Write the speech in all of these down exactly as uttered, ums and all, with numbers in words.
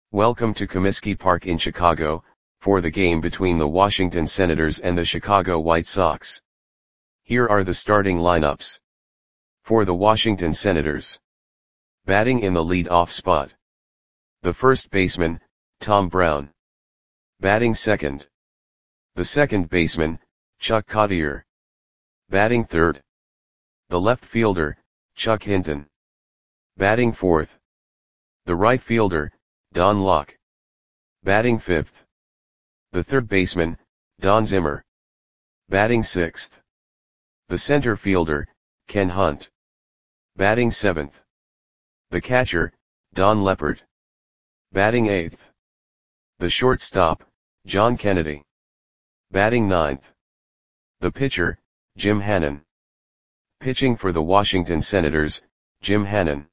Welcome to Comiskey Park in Chicago, for the game between the Washington Senators and the Chicago White Sox. Here are the starting lineups. For the Washington Senators. Batting in the lead-off spot. The first baseman, Tom Brown. Batting second. The second baseman, Chuck Cottier. Batting third. The left fielder, Chuck Hinton. Batting fourth. The right fielder, Don Locke. Batting fifth. The third baseman, Don Zimmer. Batting sixth. The center fielder, Ken Hunt. Batting seventh. The catcher, Don Leppert. Batting eighth. The shortstop, John Kennedy. Batting ninth. The pitcher, Jim Hannon. Pitching for the Washington Senators, Jim Hannon.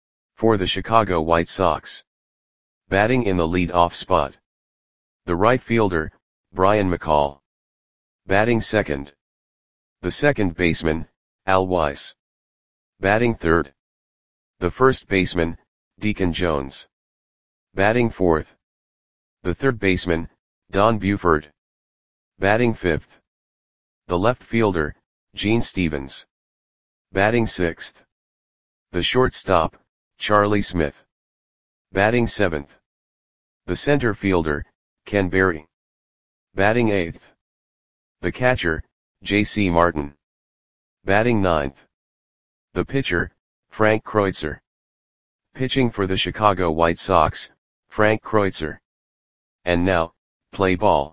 For the Chicago White Sox. Batting in the lead-off spot. The right fielder, Brian McCall. Batting second. The second baseman, Al Weiss. Batting third. The first baseman, Deacon Jones. Batting fourth. The third baseman, Don Buford. Batting fifth. The left fielder, Gene Stevens. Batting sixth. The shortstop, Charlie Smith. Batting seventh. The center fielder, Ken Berry. Batting eighth. The catcher, J C Martin. Batting ninth. The pitcher, Frank Kreutzer. Pitching for the Chicago White Sox, Frank Kreutzer. And now, play ball.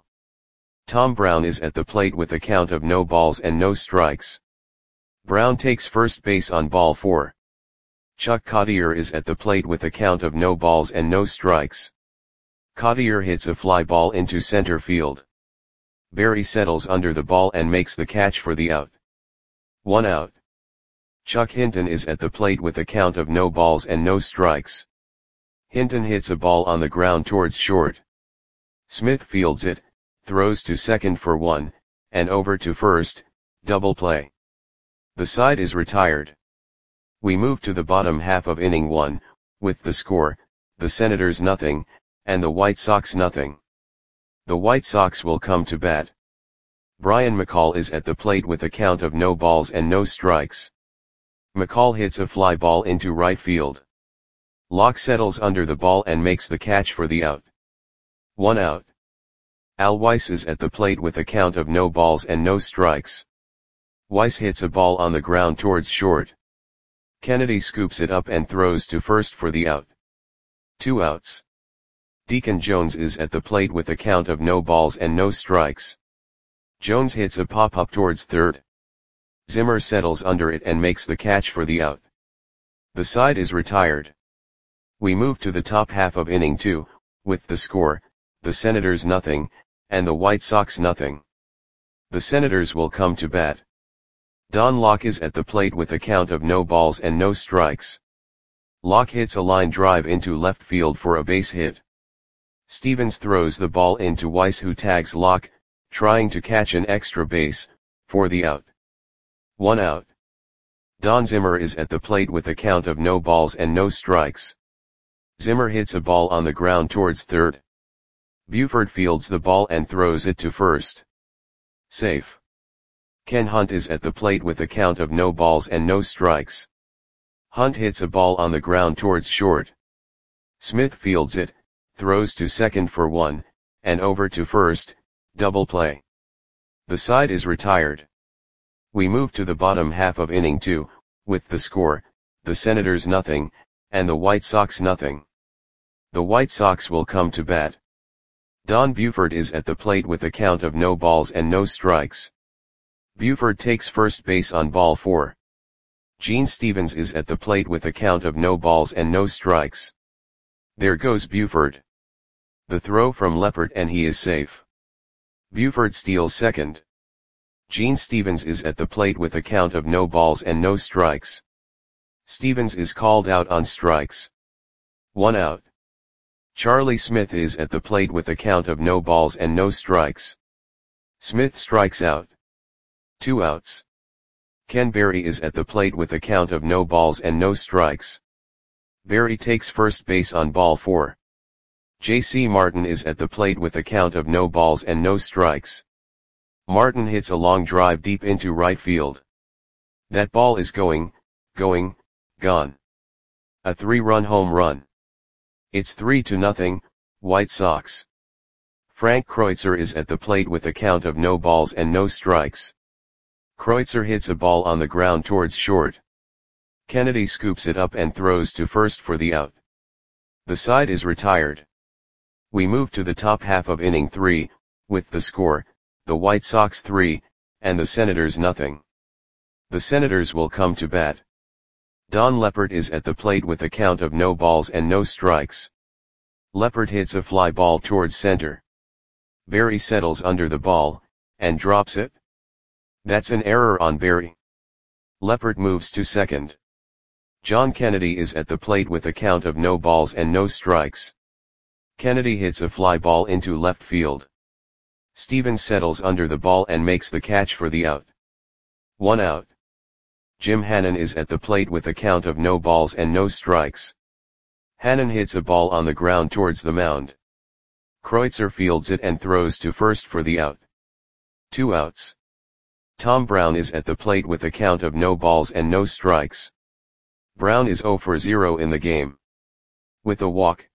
Tom Brown is at the plate with a count of no balls and no strikes. Brown takes first base on ball four. Chuck Cottier is at the plate with a count of no balls and no strikes. Cottier hits a fly ball into center field. Berry settles under the ball and makes the catch for the out. One out. Chuck Hinton is at the plate with a count of no balls and no strikes. Hinton hits a ball on the ground towards short. Smith fields it, throws to second for one, and over to first, double play. The side is retired. We move to the bottom half of inning one, with the score, the Senators nothing, and the White Sox nothing. The White Sox will come to bat. Brian McCall is at the plate with a count of no balls and no strikes. McCall hits a fly ball into right field. Locke settles under the ball and makes the catch for the out. One out. Al Weiss is at the plate with a count of no balls and no strikes. Weiss hits a ball on the ground towards short. Kennedy scoops it up and throws to first for the out. Two outs. Deacon Jones is at the plate with a count of no balls and no strikes. Jones hits a pop-up towards third. Zimmer settles under it and makes the catch for the out. The side is retired. We move to the top half of inning two, with the score, the Senators nothing, and the White Sox nothing. The Senators will come to bat. Don Locke is at the plate with a count of no balls and no strikes. Locke hits a line drive into left field for a base hit. Stevens throws the ball into Weiss, who tags Locke, trying to catch an extra base, for the out. One out. Don Zimmer is at the plate with a count of no balls and no strikes. Zimmer hits a ball on the ground towards third. Buford fields the ball and throws it to first. Safe. Ken Hunt is at the plate with a count of no balls and no strikes. Hunt hits a ball on the ground towards short. Smith fields it, throws to second for one, and over to first, double play. The side is retired. We move to the bottom half of inning two, with the score, the Senators nothing, and the White Sox nothing. The White Sox will come to bat. Don Buford is at the plate with a count of no balls and no strikes. Buford takes first base on ball four. Gene Stevens is at the plate with a count of no balls and no strikes. There goes Buford. The throw from Leppert and he is safe. Buford steals second. Gene Stevens is at the plate with a count of no balls and no strikes. Stevens is called out on strikes. One out. Charlie Smith is at the plate with a count of no balls and no strikes. Smith strikes out. Two outs. Ken Berry is at the plate with a count of no balls and no strikes. Berry takes first base on ball four. J C Martin is at the plate with a count of no balls and no strikes. Martin hits a long drive deep into right field. That ball is going, going, gone. A three-run home run. It's three to nothing, White Sox. Frank Kreutzer is at the plate with a count of no balls and no strikes. Kreutzer hits a ball on the ground towards short. Kennedy scoops it up and throws to first for the out. The side is retired. We move to the top half of inning three, with the score, the White Sox three, and the Senators nothing. The Senators will come to bat. Don Leppert is at the plate with a count of no balls and no strikes. Leppert hits a fly ball towards center. Berry settles under the ball, and drops it. That's an error on Berry. Leppert moves to second. John Kennedy is at the plate with a count of no balls and no strikes. Kennedy hits a fly ball into left field. Stevens settles under the ball and makes the catch for the out. One out. Jim Hannon is at the plate with a count of no balls and no strikes. Hannon hits a ball on the ground towards the mound. Kreutzer fields it and throws to first for the out. Two outs. Tom Brown is at the plate with a count of no balls and no strikes. Brown is zero for zero in the game. With a walk,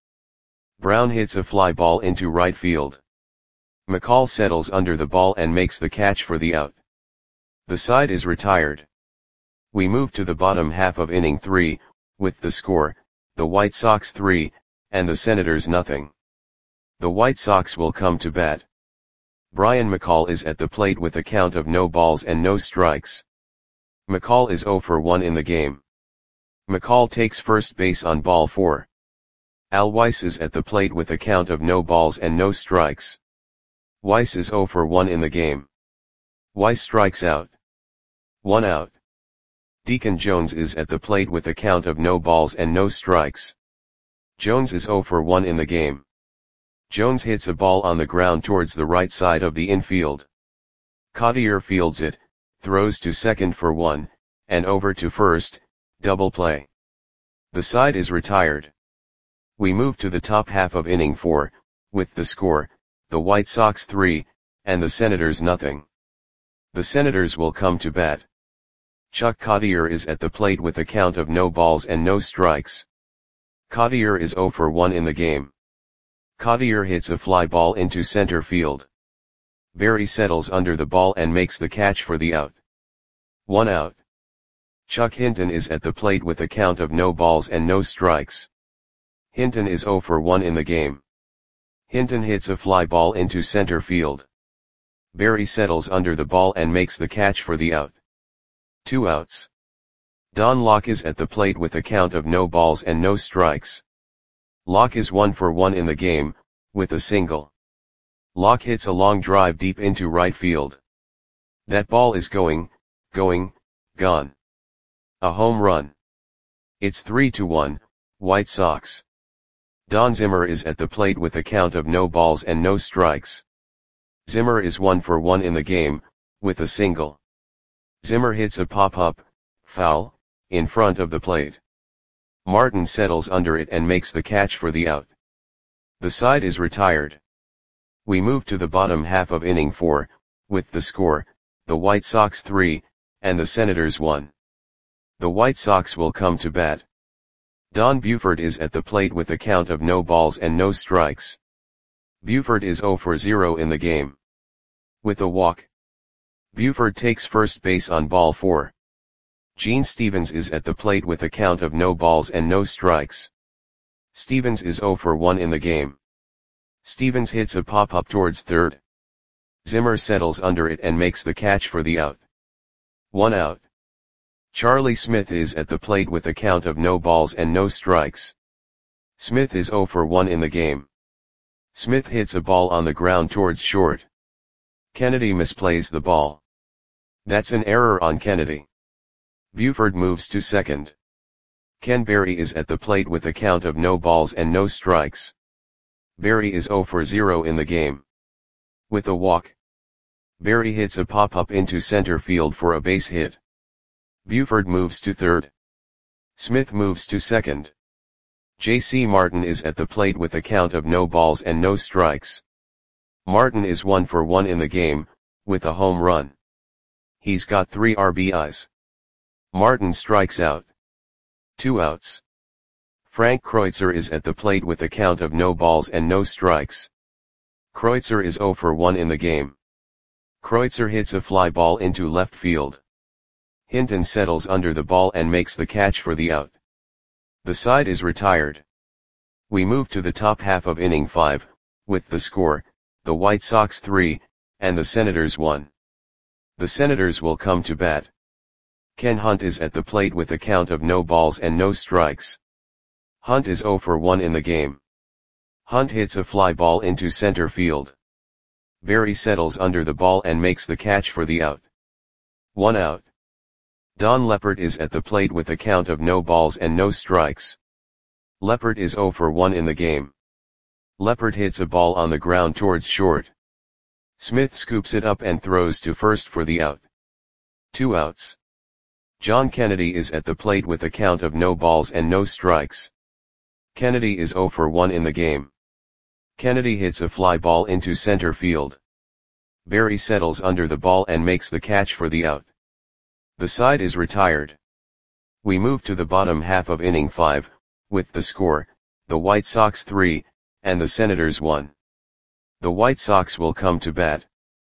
Brown hits a fly ball into right field. McCall settles under the ball and makes the catch for the out. The side is retired. We move to the bottom half of inning three, with the score, the White Sox three, and the Senators nothing. The White Sox will come to bat. Brian McCall is at the plate with a count of no balls and no strikes. McCall is zero for one in the game. McCall takes first base on ball four. Al Weiss is at the plate with a count of no balls and no strikes. Weiss is zero for one in the game. Weiss strikes out. One out. Deacon Jones is at the plate with a count of no balls and no strikes. Jones is zero for one in the game. Jones hits a ball on the ground towards the right side of the infield. Cottier fields it, throws to second for one, and over to first, double play. The side is retired. We move to the top half of inning four, with the score, the White Sox three, and the Senators nothing. The Senators will come to bat. Chuck Cottier is at the plate with a count of no balls and no strikes. Cottier is zero for one in the game. Cottier hits a fly ball into center field. Berry settles under the ball and makes the catch for the out. One out. Chuck Hinton is at the plate with a count of no balls and no strikes. Hinton is zero for one in the game. Hinton hits a fly ball into center field. Berry settles under the ball and makes the catch for the out. Two outs. Don Locke is at the plate with a count of no balls and no strikes. Locke is one for one in the game, with a single. Locke hits a long drive deep into right field. That ball is going, going, gone. A home run. It's three to one, White Sox. Don Zimmer is at the plate with a count of no balls and no strikes. Zimmer is one for one in the game, with a single. Zimmer hits a pop-up, foul, in front of the plate. Martin settles under it and makes the catch for the out. The side is retired. We move to the bottom half of inning four, with the score, the White Sox three, and the Senators one. The White Sox will come to bat. Don Buford is at the plate with a count of no balls and no strikes. Buford is zero for zero in the game. With a walk, Buford takes first base on ball four. Gene Stevens is at the plate with a count of no balls and no strikes. Stevens is zero for one in the game. Stevens hits a pop-up towards third. Zimmer settles under it and makes the catch for the out. One out. Charlie Smith is at the plate with a count of no balls and no strikes. Smith is zero for one in the game. Smith hits a ball on the ground towards short. Kennedy misplays the ball. That's an error on Kennedy. Buford moves to second. Ken Berry is at the plate with a count of no balls and no strikes. Berry is zero for zero in the game. With a walk, Berry hits a pop-up into center field for a base hit. Buford moves to third. Smith moves to second. J C Martin is at the plate with a count of no balls and no strikes. Martin is one for one in the game, with a home run. He's got three R B Is. Martin strikes out. Two outs. Frank Kreutzer is at the plate with a count of no balls and no strikes. Kreutzer is zero for one in the game. Kreutzer hits a fly ball into left field. Hinton settles under the ball and makes the catch for the out. The side is retired. We move to the top half of inning five, with the score, the White Sox three, and the Senators one. The Senators will come to bat. Ken Hunt is at the plate with a count of no balls and no strikes. Hunt is zero for one in the game. Hunt hits a fly ball into center field. Berry settles under the ball and makes the catch for the out. One out. Don Leppert is at the plate with a count of no balls and no strikes. Leppert is zero for one in the game. Leppert hits a ball on the ground towards short. Smith scoops it up and throws to first for the out. Two outs. John Kennedy is at the plate with a count of no balls and no strikes. Kennedy is zero for one in the game. Kennedy hits a fly ball into center field. Berry settles under the ball and makes the catch for the out. The side is retired. We move to the bottom half of inning five, with the score, the White Sox three, and the Senators one. The White Sox will come to bat.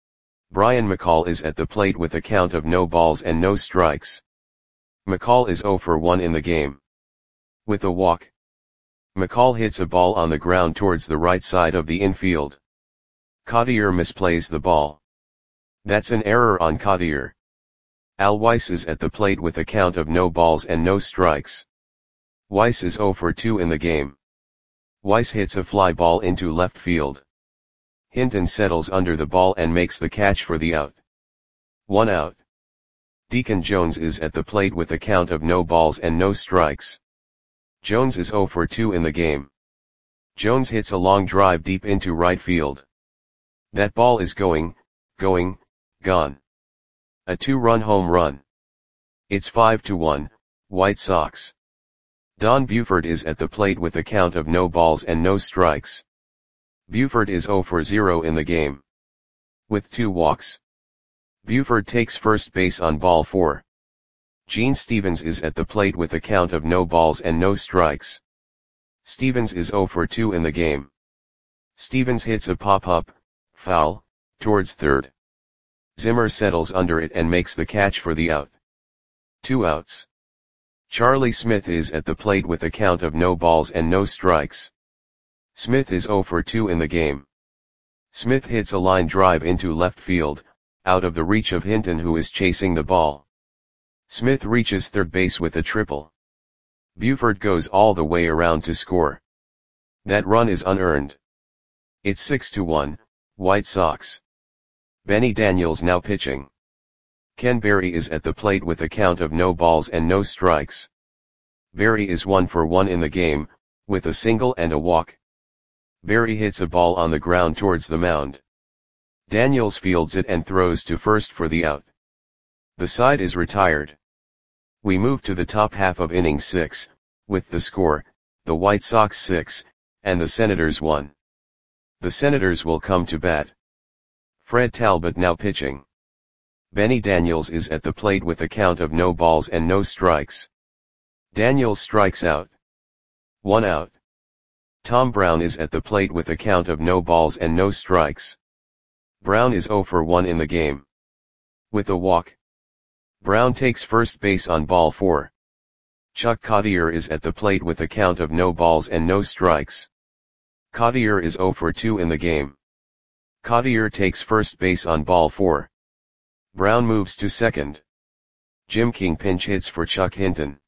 Brian McCall is at the plate with a count of no balls and no strikes. McCall is zero for one in the game. With a walk. McCall hits a ball on the ground towards the right side of the infield. Cottier misplays the ball. That's an error on Cottier. Al Weiss is at the plate with a count of no balls and no strikes. Weiss is zero for two in the game. Weiss hits a fly ball into left field. Hinton settles under the ball and makes the catch for the out. One out. Deacon Jones is at the plate with a count of no balls and no strikes. Jones is zero for two in the game. Jones hits a long drive deep into right field. That ball is going, going, gone. A two-run home run. It's five to one, White Sox. Don Buford is at the plate with a count of no balls and no strikes. Buford is zero for zero in the game. With two walks. Buford takes first base on ball four. Gene Stevens is at the plate with a count of no balls and no strikes. Stevens is zero for two in the game. Stevens hits a pop-up, foul, towards third. Zimmer settles under it and makes the catch for the out. Two outs. Charlie Smith is at the plate with a count of no balls and no strikes. Smith is zero for two in the game. Smith hits a line drive into left field, out of the reach of Hinton, who is chasing the ball. Smith reaches third base with a triple. Buford goes all the way around to score. That run is unearned. It's six to one, White Sox. Benny Daniels now pitching. Ken Berry is at the plate with a count of no balls and no strikes. Berry is one for one in the game, with a single and a walk. Berry hits a ball on the ground towards the mound. Daniels fields it and throws to first for the out. The side is retired. We move to the top half of inning six, with the score, the White Sox six, and the Senators one. The Senators will come to bat. Fred Talbot now pitching. Benny Daniels is at the plate with a count of no balls and no strikes. Daniels strikes out. One out. Tom Brown is at the plate with a count of no balls and no strikes. Brown is zero for one in the game. With a walk. Brown takes first base on ball four. Chuck Cottier is at the plate with a count of no balls and no strikes. Cottier is zero for two in the game. Cottier takes first base on ball four. Brown moves to second. Jim King pinch hits for Chuck Hinton.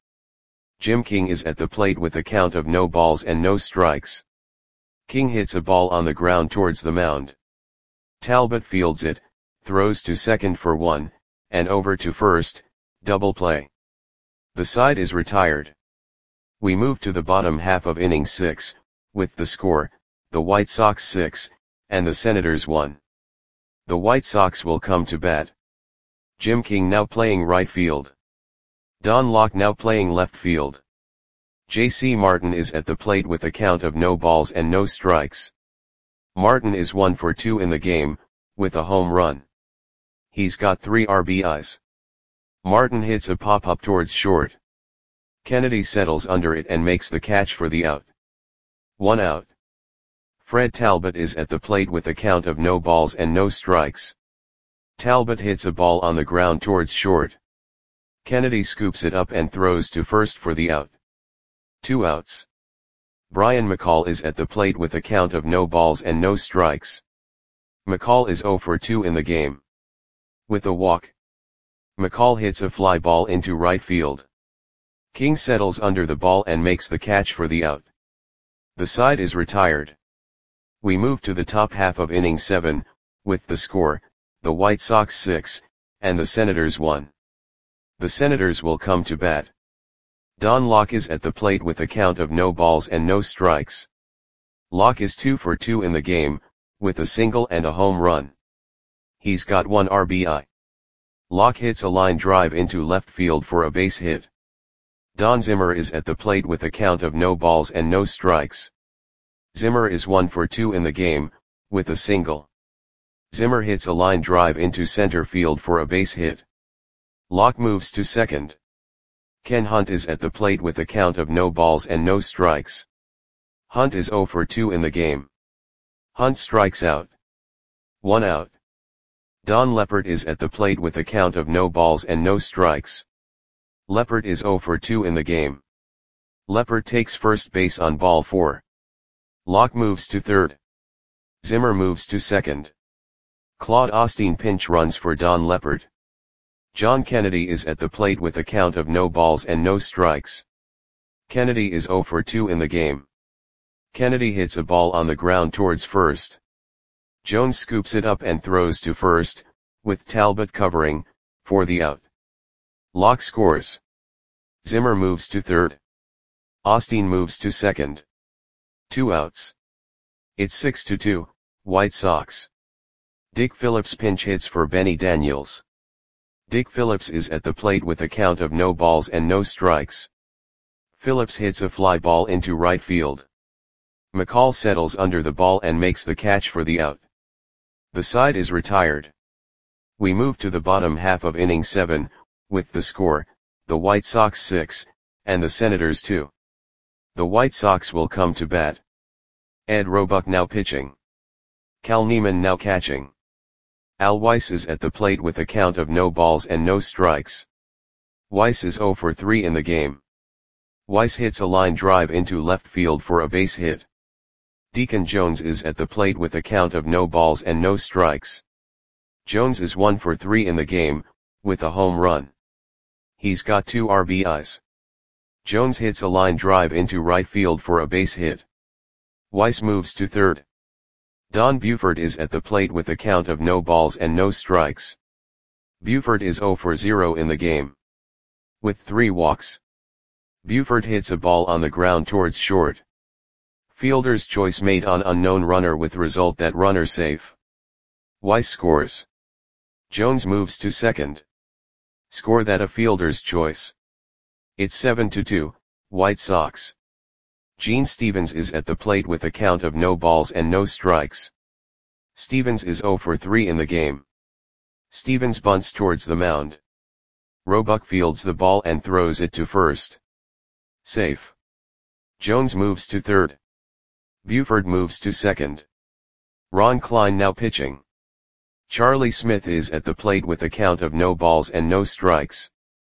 Jim King is at the plate with a count of no balls and no strikes. King hits a ball on the ground towards the mound. Talbot fields it, throws to second for one, and over to first, double play. The side is retired. We move to the bottom half of inning six, with the score, the White Sox six, and the Senators one. The White Sox will come to bat. Jim King now playing right field. Don Locke now playing left field. J C Martin is at the plate with a count of no balls and no strikes. Martin is one for two in the game, with a home run. He's got three R B Is. Martin hits a pop-up towards short. Kennedy settles under it and makes the catch for the out. One out. Fred Talbot is at the plate with a count of no balls and no strikes. Talbot hits a ball on the ground towards short. Kennedy scoops it up and throws to first for the out. Two outs. Brian McCall is at the plate with a count of no balls and no strikes. McCall is zero for two in the game. With a walk, McCall hits a fly ball into right field. King settles under the ball and makes the catch for the out. The side is retired. We move to the top half of inning seven, with the score, the White Sox six, and the Senators one. The Senators will come to bat. Don Locke is at the plate with a count of no balls and no strikes. Locke is two for two in the game, with a single and a home run. He's got one R B I. Locke hits a line drive into left field for a base hit. Don Zimmer is at the plate with a count of no balls and no strikes. Zimmer is one for two in the game, with a single. Zimmer hits a line drive into center field for a base hit. Locke moves to second. Ken Hunt is at the plate with a count of no balls and no strikes. Hunt is zero for two in the game. Hunt strikes out. One out. Don Leppert is at the plate with a count of no balls and no strikes. Leppert is zero for two in the game. Leppert takes first base on ball four. Locke moves to third. Zimmer moves to second. Claude Osteen pinch runs for Don Leppert. John Kennedy is at the plate with a count of no balls and no strikes. Kennedy is zero for two in the game. Kennedy hits a ball on the ground towards first. Jones scoops it up and throws to first, with Talbot covering, for the out. Locke scores. Zimmer moves to third. Osteen moves to second. Two outs. It's six to two, White Sox. Dick Phillips pinch hits for Benny Daniels. Dick Phillips is at the plate with a count of no balls and no strikes. Phillips hits a fly ball into right field. McCall settles under the ball and makes the catch for the out. The side is retired. We move to the bottom half of inning seven, with the score, the White Sox six, and the Senators two. The White Sox will come to bat. Ed Roebuck now pitching. Cal Neiman now catching. Al Weiss is at the plate with a count of no balls and no strikes. Weiss is zero for three in the game. Weiss hits a line drive into left field for a base hit. Deacon Jones is at the plate with a count of no balls and no strikes. Jones is one for three in the game, with a home run. He's got two R B Is. Jones hits a line drive into right field for a base hit. Weiss moves to third. Don Buford is at the plate with a count of no balls and no strikes. Buford is zero for zero in the game. With three walks. Buford hits a ball on the ground towards short. Fielder's choice made on unknown runner with result that runner safe. Weiss scores. Jones moves to second. Score that a fielder's choice. It's seven to two, White Sox. Gene Stevens is at the plate with a count of no balls and no strikes. Stevens is zero for three in the game. Stevens bunts towards the mound. Roebuck fields the ball and throws it to first. Safe. Jones moves to third. Buford moves to second. Ron Klein now pitching. Charlie Smith is at the plate with a count of no balls and no strikes.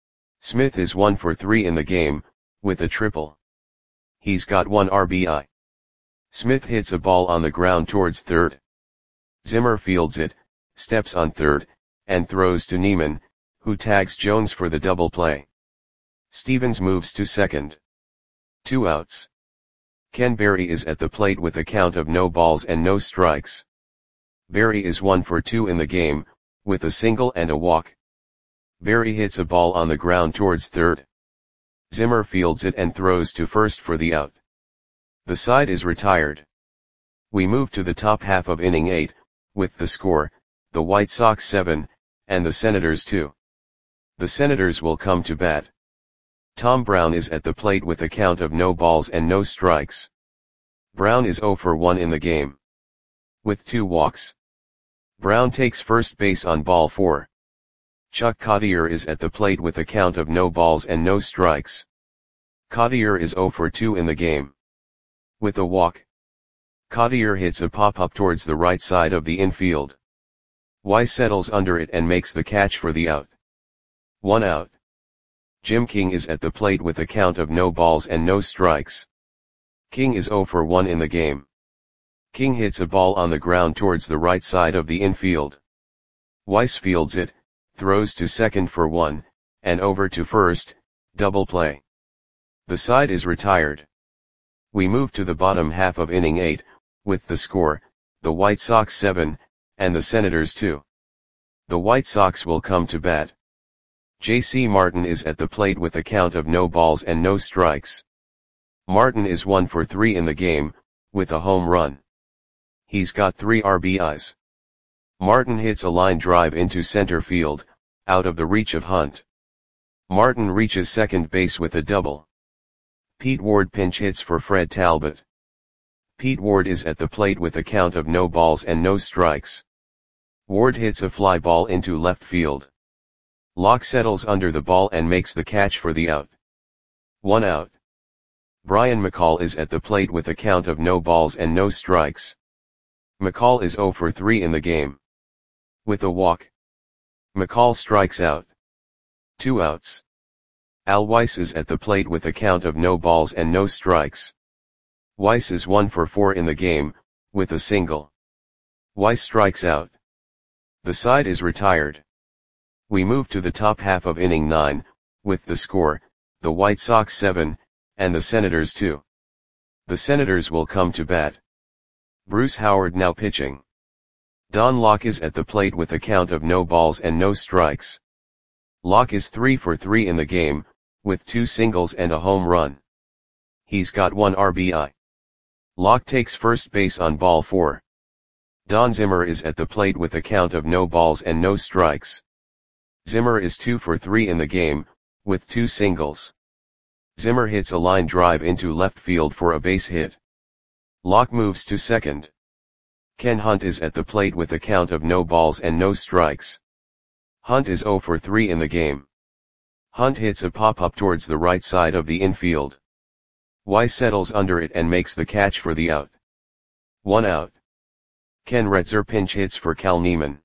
Smith is one for three in the game, with a triple. He's got one R B I. Smith hits a ball on the ground towards third. Zimmer fields it, steps on third, and throws to Neiman, who tags Jones for the double play. Stevens moves to second. Two outs. Ken Berry is at the plate with a count of no balls and no strikes. Berry is one for two in the game, with a single and a walk. Berry hits a ball on the ground towards third. Zimmer fields it and throws to first for the out. The side is retired. We move to the top half of inning eight, with the score, the White Sox seven, and the Senators two. The Senators will come to bat. Tom Brown is at the plate with a count of no balls and no strikes. Brown is zero for one in the game. With two walks. Brown takes first base on ball four. Chuck Cottier is at the plate with a count of no balls and no strikes. Cottier is zero for two in the game. With a walk. Cottier hits a pop-up towards the right side of the infield. Weiss settles under it and makes the catch for the out. One out. Jim King is at the plate with a count of no balls and no strikes. King is zero for one in the game. King hits a ball on the ground towards the right side of the infield. Weiss fields it, throws to second for one, and over to first, double play. The side is retired. We move to the bottom half of inning eight, with the score, the White Sox seven, and the Senators two. The White Sox will come to bat. J C Martin is at the plate with a count of no balls and no strikes. Martin is one for three in the game, with a home run. He's got three R B Is. Martin hits a line drive into center field, out of the reach of Hunt. Martin reaches second base with a double. Pete Ward pinch hits for Fred Talbot. Pete Ward is at the plate with a count of no balls and no strikes. Ward hits a fly ball into left field. Locke settles under the ball and makes the catch for the out. One out. Brian McCall is at the plate with a count of no balls and no strikes. McCall is zero for three in the game. With a walk. McCall strikes out. Two outs. Al Weiss is at the plate with a count of no balls and no strikes. Weiss is one for four in the game, with a single. Weiss strikes out. The side is retired. We move to the top half of inning nine, with the score, the White Sox seven, and the Senators two. The Senators will come to bat. Bruce Howard now pitching. Don Locke is at the plate with a count of no balls and no strikes. Locke is three for three in the game, with two singles and a home run. He's got one R B I. Locke takes first base on ball four. Don Zimmer is at the plate with a count of no balls and no strikes. Zimmer is two for three in the game, with two singles. Zimmer hits a line drive into left field for a base hit. Locke moves to second. Ken Hunt is at the plate with a count of no balls and no strikes. Hunt is zero for three in the game. Hunt hits a pop-up towards the right side of the infield. Weiss settles under it and makes the catch for the out. One out. Ken Retzer pinch hits for Cal Neiman.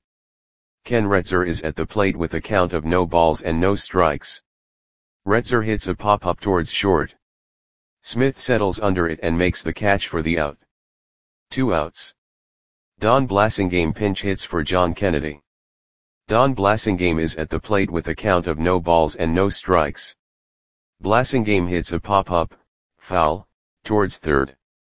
Ken Retzer is at the plate with a count of no balls and no strikes. Retzer hits a pop-up towards short. Smith settles under it and makes the catch for the out. Two outs. Don Blasingame pinch hits for John Kennedy. Don Blasingame is at the plate with a count of no balls and no strikes. Blasingame hits a pop-up, foul, towards third.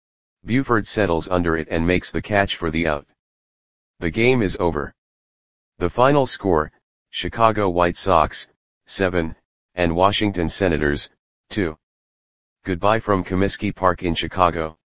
Buford settles under it and makes the catch for the out. The game is over. The final score, Chicago White Sox, seven, and Washington Senators, two. Goodbye from Comiskey Park in Chicago.